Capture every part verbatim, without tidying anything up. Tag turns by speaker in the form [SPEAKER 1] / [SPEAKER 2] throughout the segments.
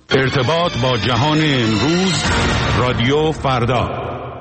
[SPEAKER 1] ارتباط با جهان امروز، رادیو فردا.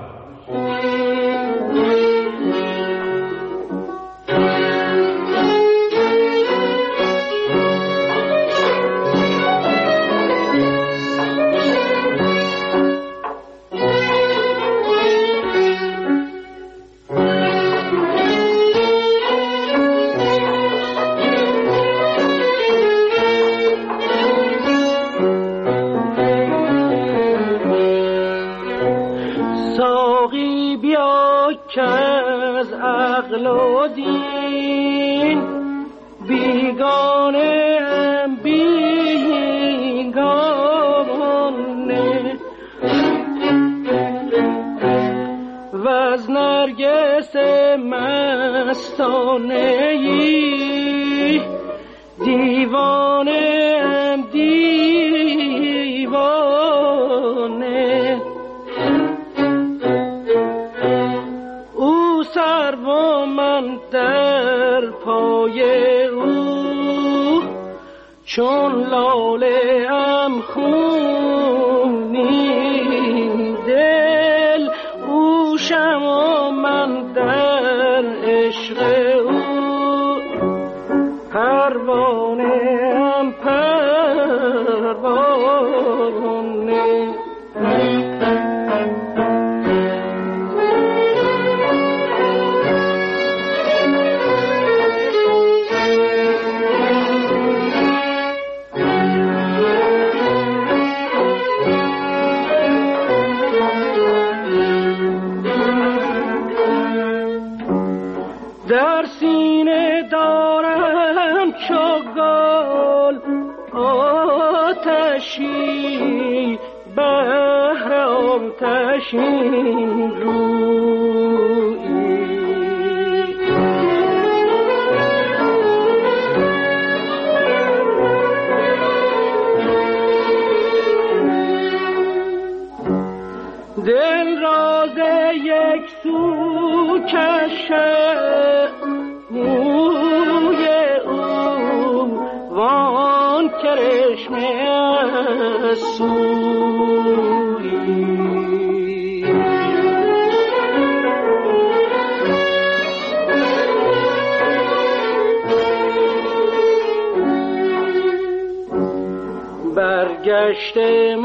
[SPEAKER 2] برگشت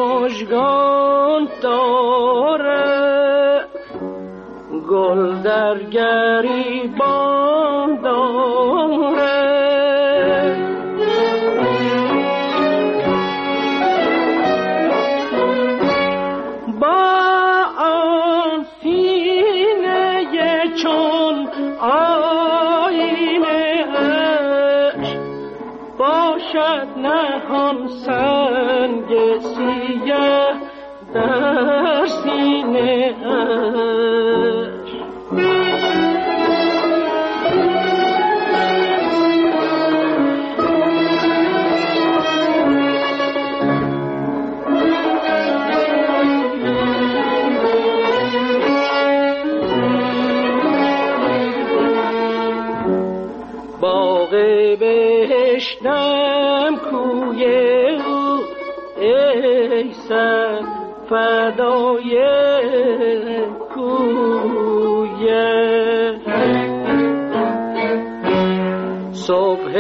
[SPEAKER 2] مژگان داره گل در گریبان داره با آن سینه چون آینه اش باشد نهان سنگ سیه در سینه اش. باغ بهشتم کوی او ای سر فدای کویه صبح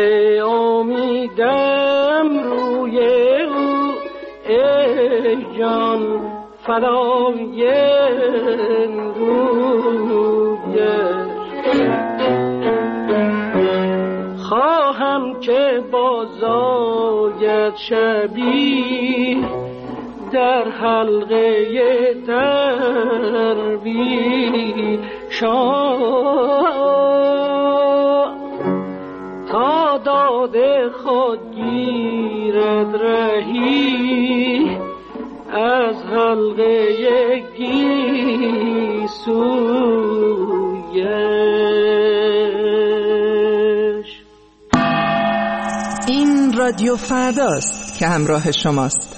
[SPEAKER 2] امیدم روی او ای جان فدای رویه خواهم که بازاید شبی در حلقه درویشان تا داد خود گیرد رهی از حلقه گیسویش.
[SPEAKER 3] این رادیو فرداست که همراه شماست.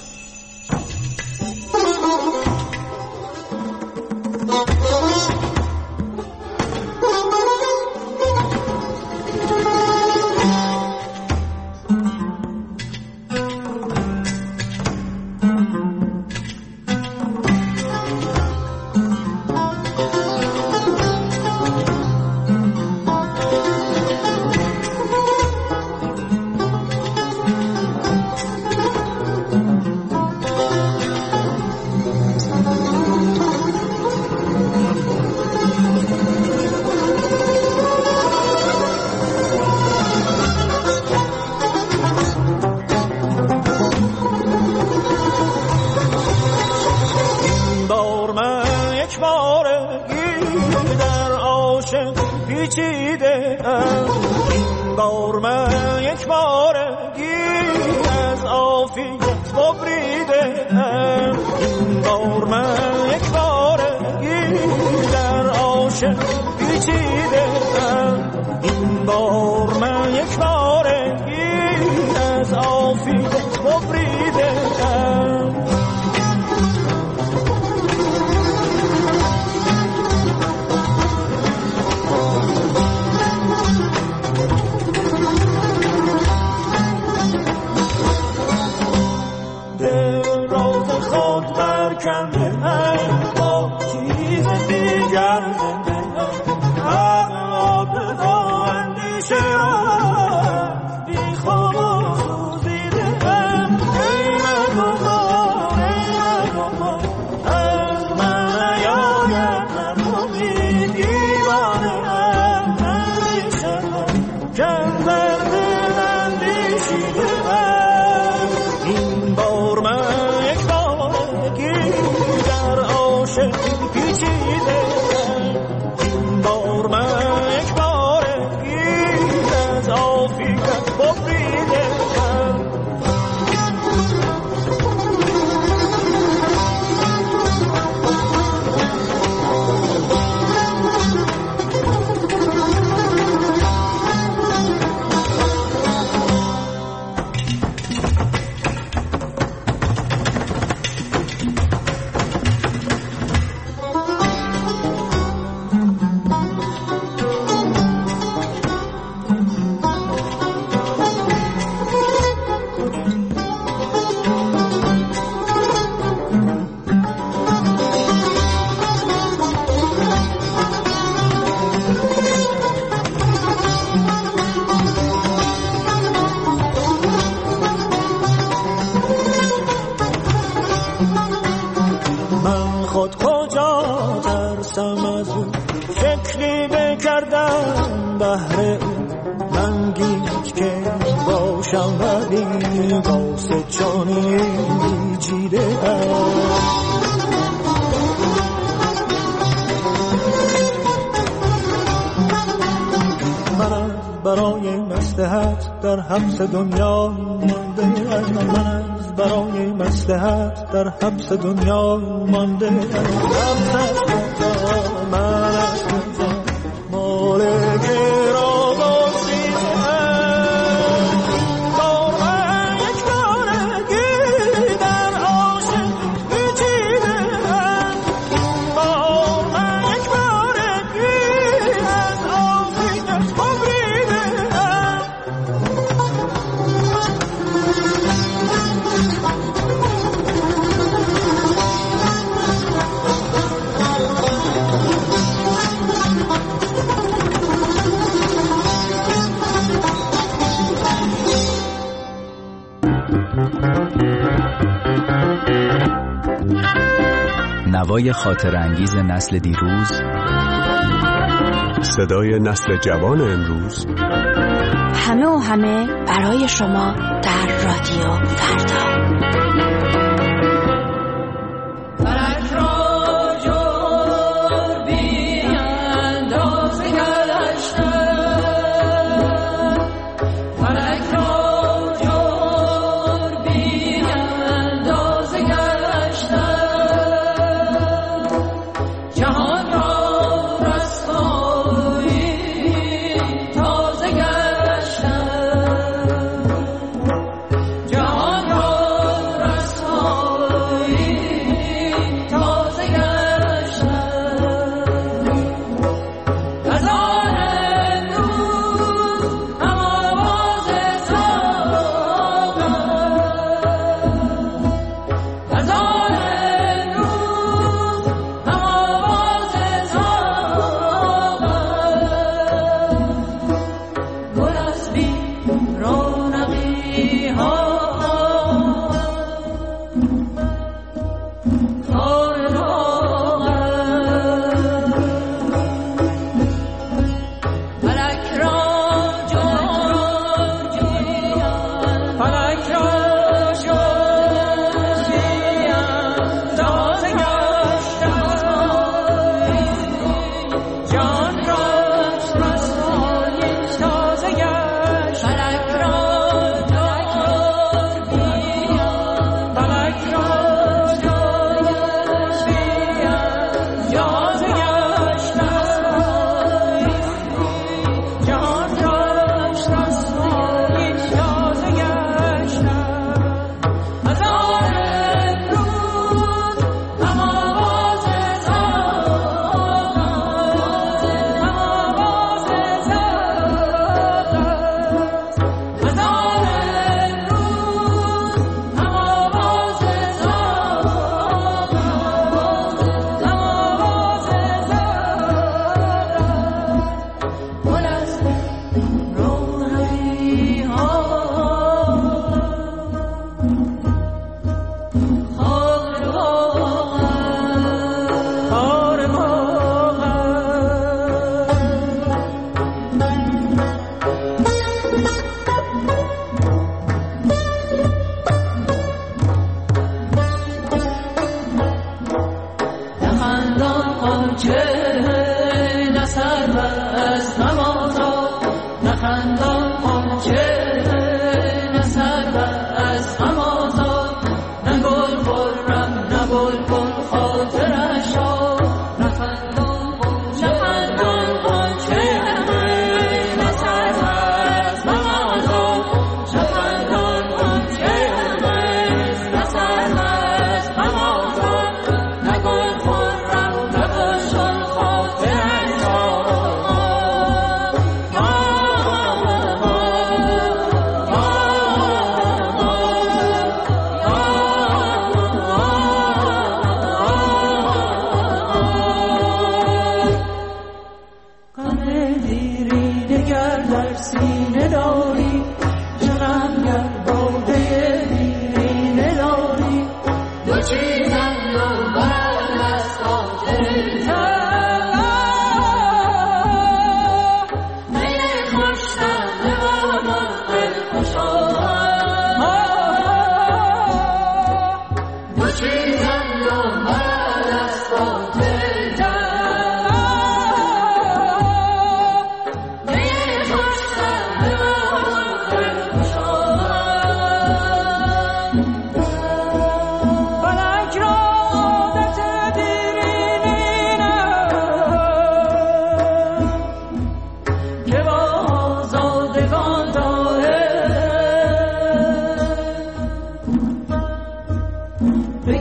[SPEAKER 4] پیچیده ام. این بار من یک بارگی از عافیت ببریده ام. این بار من یک بارگی در عاشق پیچیده ام. این بار من یک بارگی از عافیت ببریده ام. کنده ام با چیز دیگر زنده ام. آب با اندیشه را بی خواب و سوزیده ام. ای مگمان ای مگمان از من نیاید نمومی دیوانه ام. اندیشه را کن در دل اندیشیده ام. این بار من یک بارگی در عاشق پیچیده ام. این بار من یک بارگی از عافیت ببریده ام. خود کجا ترسم از او شکلی بکردم بهر او. من گیج که باشم ولی واسه جانی جیره ام. من از برای مصلحت در حبس دنیا مانده ام. من از برای مصلحت در حبس دنیا مانده ام. من از کجا مال گرا بازیده ام. بار من یک بارگی در عاشق پیچیده ام. بار من یک بارگی از عافیت ببریده ام.
[SPEAKER 5] نوای خاطر انگیز نسل دیروز،
[SPEAKER 1] صدای نسل جوان امروز،
[SPEAKER 6] همه و همه برای شما در رادیو فردا.
[SPEAKER 7] جهان را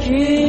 [SPEAKER 2] یکی